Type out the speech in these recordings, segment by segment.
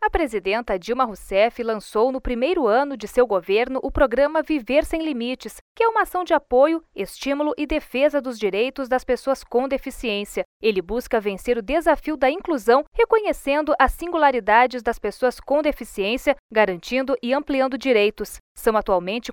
A presidenta Dilma Rousseff lançou no primeiro ano de seu governo o programa Viver Sem Limites, que é uma ação de apoio, estímulo e defesa dos direitos das pessoas com deficiência. Ele busca vencer o desafio da inclusão, reconhecendo as singularidades das pessoas com deficiência, garantindo e ampliando direitos. São atualmente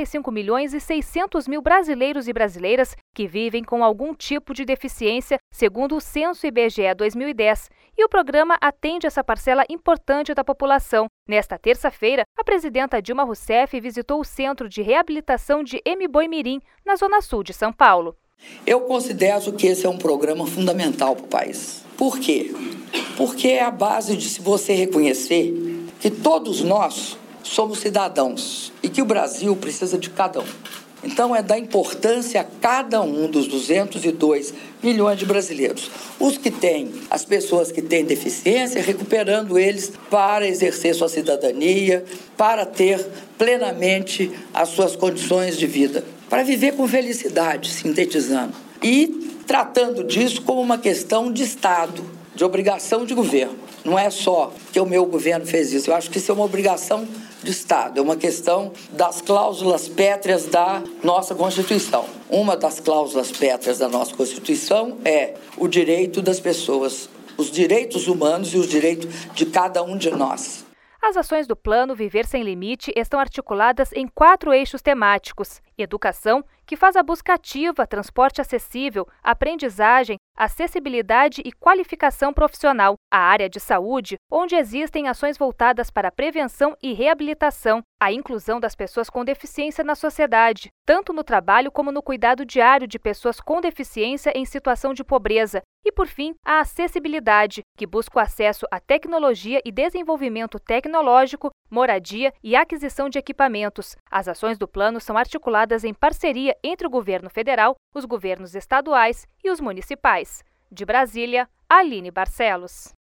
45.600.000 brasileiros e brasileiras que vivem com algum tipo de deficiência, segundo o Censo IBGE 2010, e o programa atende essa parcela importante da população. Nesta terça-feira, a presidenta Dilma Rousseff visitou o Centro de Reabilitação de Mboimirim, na Zona Sul de São Paulo. Eu considero que esse é um programa fundamental para o país. Por quê? Porque é a base de se você reconhecer que todos nós somos cidadãos e que o Brasil precisa de cada um. Então, é dar importância a cada um dos 202 milhões de brasileiros. Os que têm, as pessoas que têm deficiência, recuperando eles para exercer sua cidadania, para ter plenamente as suas condições de vida, para viver com felicidade, sintetizando. E tratando disso como uma questão de Estado, de obrigação de governo. Não é só que o meu governo fez isso, eu acho que isso é uma obrigação de Estado, é uma questão das cláusulas pétreas da nossa Constituição. Uma das cláusulas pétreas da nossa Constituição é o direito das pessoas, os direitos humanos e os direitos de cada um de nós. As ações do Plano Viver Sem Limite estão articuladas em 4 eixos temáticos: educação, que faz a busca ativa, transporte acessível, aprendizagem, acessibilidade e qualificação profissional; a área de saúde, onde existem ações voltadas para a prevenção e reabilitação; a inclusão das pessoas com deficiência na sociedade, tanto no trabalho como no cuidado diário de pessoas com deficiência em situação de pobreza; e, por fim, a acessibilidade, que busca o acesso à tecnologia e desenvolvimento tecnológico, moradia e aquisição de equipamentos. As ações do plano são articuladas em parceria entre o governo federal, os governos estaduais e os municipais. De Brasília, Aline Barcelos.